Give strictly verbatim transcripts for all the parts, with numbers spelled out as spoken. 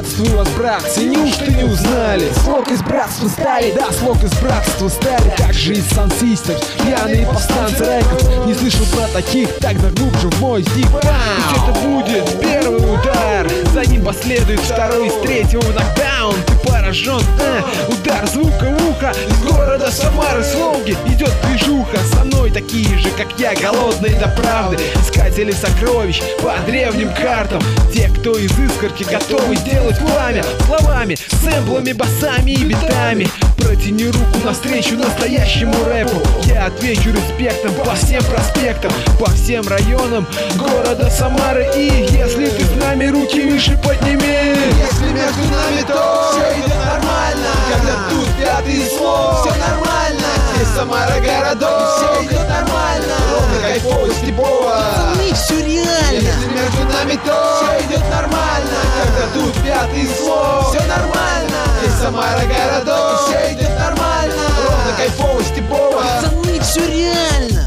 Приветствую вас, братцы, неужто не узнали? Слог из братства стали, да, слог из братства стали. Как же из Sun Systems, пьяные повстанцы рэков. Не слышал про таких, тогда глубже в мой стих. Ведь это будет первый удар, за ним последует второй, из третьего нокдаун. Ты поражен, а? Удар звука в ухо. Из города Самары с Волги идет движуха. Со мной такие же, как я, голодные до правды, искатели сокровищ по древним картам. Те, кто из искорки готовы сделать пламя словами, сэмплами, басами и битами. Протяни руку навстречу настоящему рэпу. Я отвечу респектом по всем проспектам, по всем районам города Самары. И если ты с нами, руки выше подними. Если между нами, то все идет нормально. Когда тут пятый слог, все нормально. Здесь Самара городок, все идет нормально. Ровно, кайфово, степово. Пацаны, все реально. Если между нами, то все идет нормально. Когда тут пятый слог, все нормально. Здесь Самара городок, все идет нормально. Ровно, кайфово, степово. Пацаны, все реально.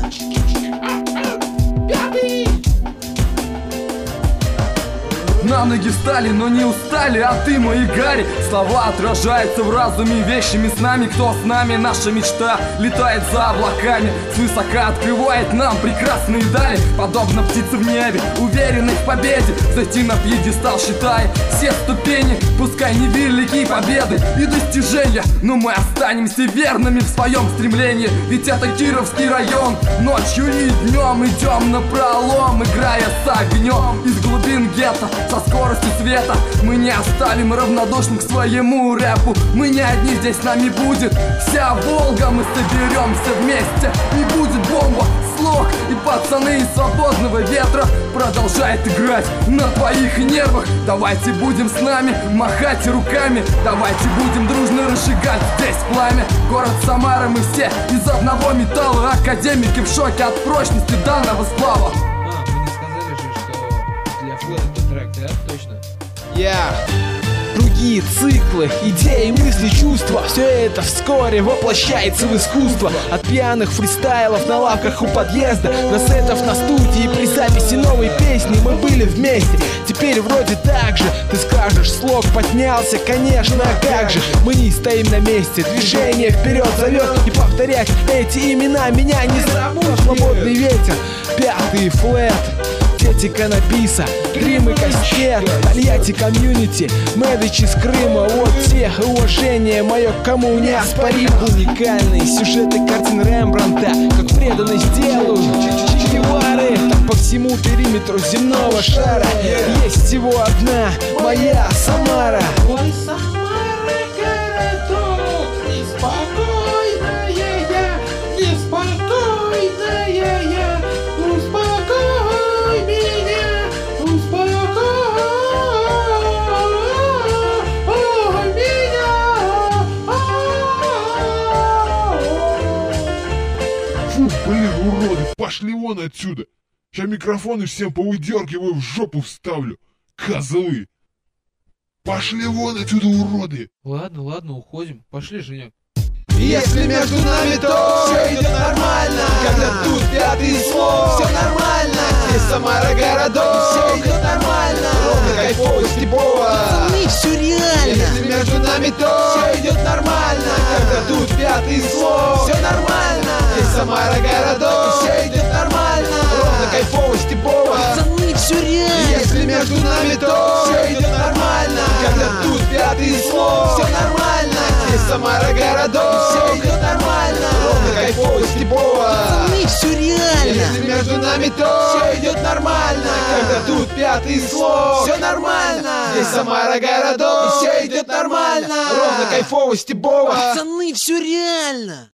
На ноги встали, но не устали, а ты, мой Гарри. Слова отражаются в разуме вещами с нами. Кто с нами, наша мечта летает за облаками, свысока открывает нам прекрасные дали. Подобно птице в небе, уверенной в победе, зайти на пьедестал, считай все ступени. Пускай невелики победы и достижения, но мы останемся верными в своем стремлении. Ведь это Кировский район, ночью и днем идем на пролом, играя с огнем из глубин гетто. Со скоростью света мы не оставим равнодушным к своему рэпу. Мы не одни, здесь с нами будет вся Волга. Мы соберемся вместе и будет бомба. Слог и пацаны из свободного ветра продолжает играть на твоих нервах. Давайте будем с нами махать руками, давайте будем дружно разжигать здесь пламя. Город Самара, мы все из одного металла. Академики в шоке от прочности данного сплава. А, вы не сказали же, что для флэта это трек, да? Точно? Я Другие циклы, идеи, мысли, чувства. Все это вскоре воплощается в искусство. От пьяных фристайлов на лавках у подъезда до сетов на студии при записи новой песни. Мы были вместе, теперь вроде так же. Ты скажешь, слог поднялся, конечно, а как же. Мы не стоим на месте, движение вперед зовет. И повторять эти имена меня не забудь. Свободный ветер, пятый флэт, Тетика написа, Дрим и Кастет, Тольятти комьюнити, Медичи с Крыма. Вот те уважение мое кому неоспорим. Уникальные сюжеты картин Рембрандта, как преданность делу Че Гевары. Так по всему периметру земного шара есть всего одна моя Самара. Ой, Самара, городок, неспокойная я, неспокойная я. Успокой меня, успокой меня. Фу, блин, уроды, пошли вон отсюда. Сейчас микрофоны всем повыдергиваю, в жопу вставлю. Козлы. Пошли вон отсюда, уроды. Ладно, ладно, уходим. Пошли, Женек. Если между нами, то все идет нормально. Когда тут пятый слог, все нормально. Здесь Самара городок, все идет нормально. Ровно, кайфово, степово. Пацаны, все реально. Если между нами, то все идет нормально. Когда тут пятый слог, все нормально. Здесь Самара городок, все идет нормально. Ровно, кайфово, степово. Пацаны, все реально. Если между нами, то все идет нормально. Когда тут пятый слог, все нормально. Здесь Самара городок, все идет нормально. Ровно, кайфово, степово. Пацаны, все реально. Если между нами, то все идет нормально. Когда тут пятый слог, все нормально. Здесь Самара городок, все идет нормально. Ровно, кайфово, степово. Пацаны, все реально.